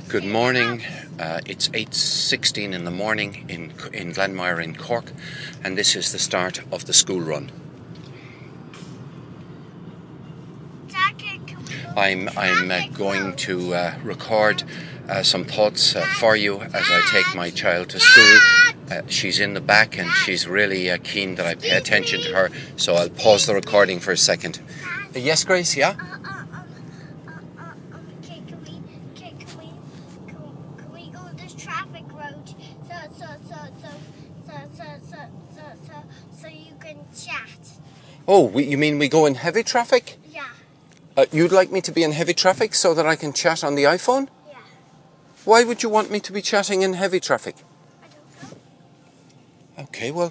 Good morning. It's 8:16 in the morning in Glenmire in Cork, and this is the start of the school run. I'm going to record some thoughts for you as I take my child to school. She's in the back and she's really keen that I pay attention to her, so I'll pause the recording for a second. Yes, Grace, yeah? Traffic road so you can chat. Oh, you mean we go in heavy traffic? Yeah. You'd like me to be in heavy traffic so that I can chat on the iPhone? Yeah. Why would you want me to be chatting in heavy traffic? I don't know. Okay, well,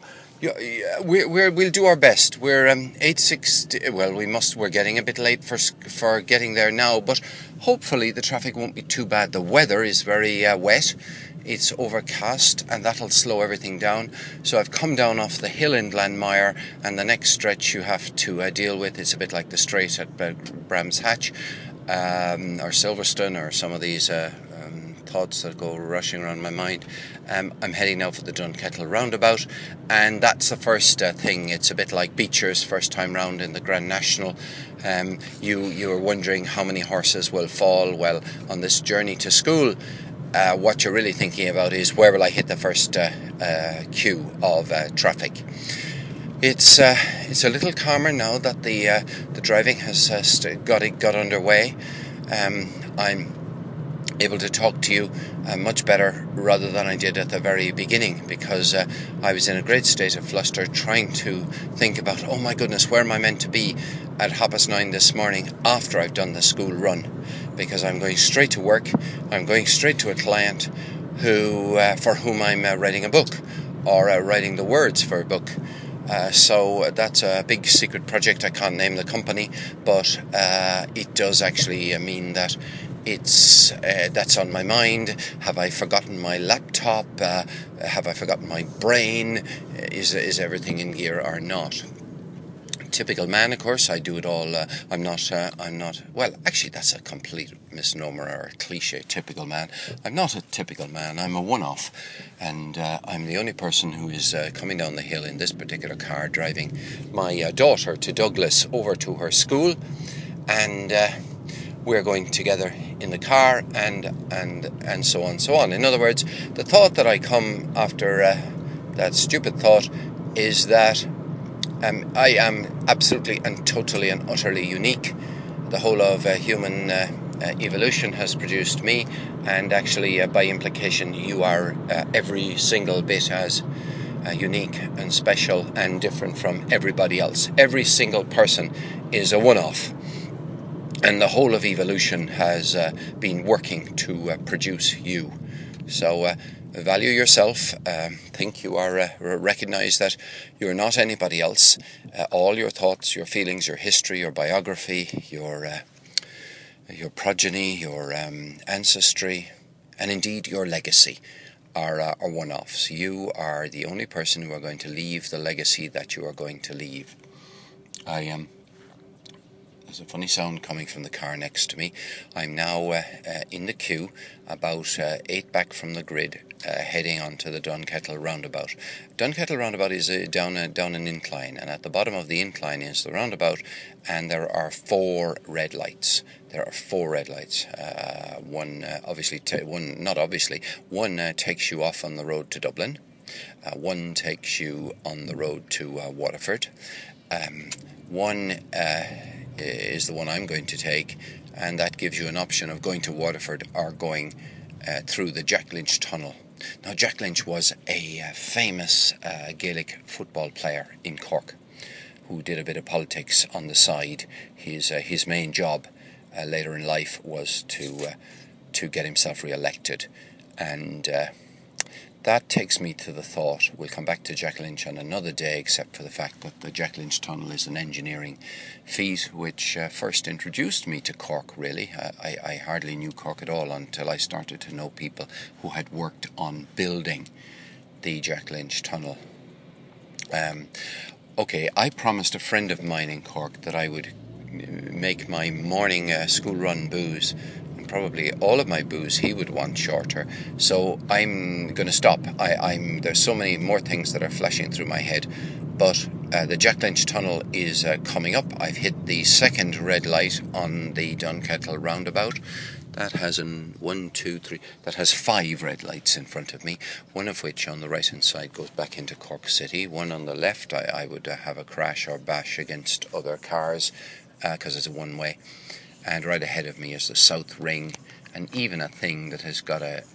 we'll do our best. We're 8:60. Well, we're getting a bit late for getting there now, but hopefully the traffic won't be too bad. The weather is very wet. It's overcast, and that'll slow everything down. So I've come down off the hill in Glenmire, and the next stretch you have to deal with. It's a bit like the straight at Bram's Hatch, or Silverstone, or some of these thoughts that go rushing around my mind. I'm heading now for the Dunkettle roundabout, and that's the first thing. It's a bit like Beecher's first time round in the Grand National. You were wondering how many horses will fall. Well, on this journey to school, what you're really thinking about is where will I hit the first queue of traffic. It's a little calmer now that the driving has got underway. I'm able to talk to you much better rather than I did at the very beginning, because I was in a great state of fluster trying to think about, oh my goodness, where am I meant to be at 9:30 this morning after I've done the school run, because I'm going straight to work. I'm going straight to a client for whom I'm writing a book, or writing the words for a book. So that's a big secret project. I can't name the company, but it does actually mean that that's on my mind. Have I forgotten my laptop? Have I forgotten my brain? Is everything in gear or not? Typical man, of course. I do it all. I'm not. Well, actually, that's a complete misnomer or a cliche. Typical man. I'm not a typical man. I'm a one-off, and I'm the only person who is coming down the hill in this particular car, driving my daughter to Douglas over to her school, and we're going together in the car, and so on, so on. In other words, the thought that I come after that stupid thought is that I am absolutely and totally and utterly unique. The whole of human evolution has produced me, and actually, by implication, you are every single bit as unique and special and different from everybody else. Every single person is a one-off. And the whole of evolution has been working to produce you. So value yourself. Think you are, recognize that you're not anybody else. All your thoughts, your feelings, your history, your biography, your progeny, your ancestry, and indeed your legacy are one-offs. You are the only person who are going to leave the legacy that you are going to leave. There's a funny sound coming from the car next to me. I'm now in the queue, about 8 back from the grid, heading onto the Dunkettle roundabout. Dunkettle roundabout is down an incline, and at the bottom of the incline is the roundabout, and there are 4 red lights. One takes you off on the road to Dublin. One takes you on the road to Waterford. One is the one I'm going to take, and that gives you an option of going to Waterford or going through the Jack Lynch Tunnel. Now, Jack Lynch was a famous Gaelic football player in Cork who did a bit of politics on the side. His main job later in life was to get himself re-elected, and that takes me to the thought, we'll come back to Jack Lynch on another day, except for the fact that the Jack Lynch Tunnel is an engineering feat which first introduced me to Cork, really. I hardly knew Cork at all until I started to know people who had worked on building the Jack Lynch Tunnel. I promised a friend of mine in Cork that I would make my morning school run booze probably all of my booze he would want shorter. So I'm going to stop. There's so many more things that are flashing through my head, but the Jack Lynch Tunnel is coming up. I've hit the second red light on the Dunkettle roundabout. That has that has 5 red lights in front of me, one of which on the right hand side goes back into Cork City. One on the left, I would have a crash or bash against other cars because it's a one-way. And right ahead of me is the South Ring, and even a thing that has got a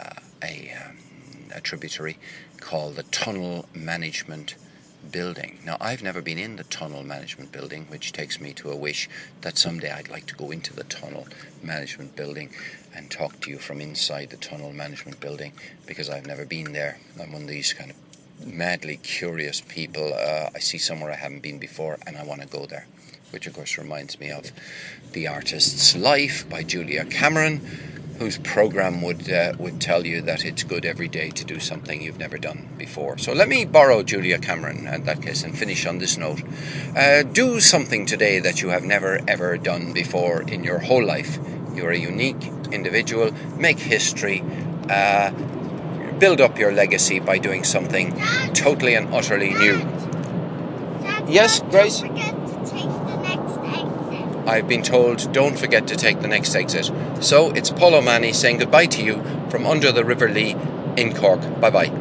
tributary called the Tunnel Management Building. Now, I've never been in the Tunnel Management Building, which takes me to a wish that someday I'd like to go into the Tunnel Management Building and talk to you from inside the Tunnel Management Building, because I've never been there. I'm one of these kind of madly curious people. I see somewhere I haven't been before and I want to go there, which of course reminds me of The Artist's Life by Julia Cameron, whose program would tell you that it's good every day to do something you've never done before. So let me borrow Julia Cameron in that case and finish on this note. Do something today that you have never ever done before in your whole life. You're a unique individual. Make history. Build up your legacy by doing something totally and utterly new. Dad, Yes, Grace? don't forget to take the next exit. I've been told, don't forget to take the next exit. So it's Paul O'Mahony saying goodbye to you from under the River Lee in Cork. Bye-bye.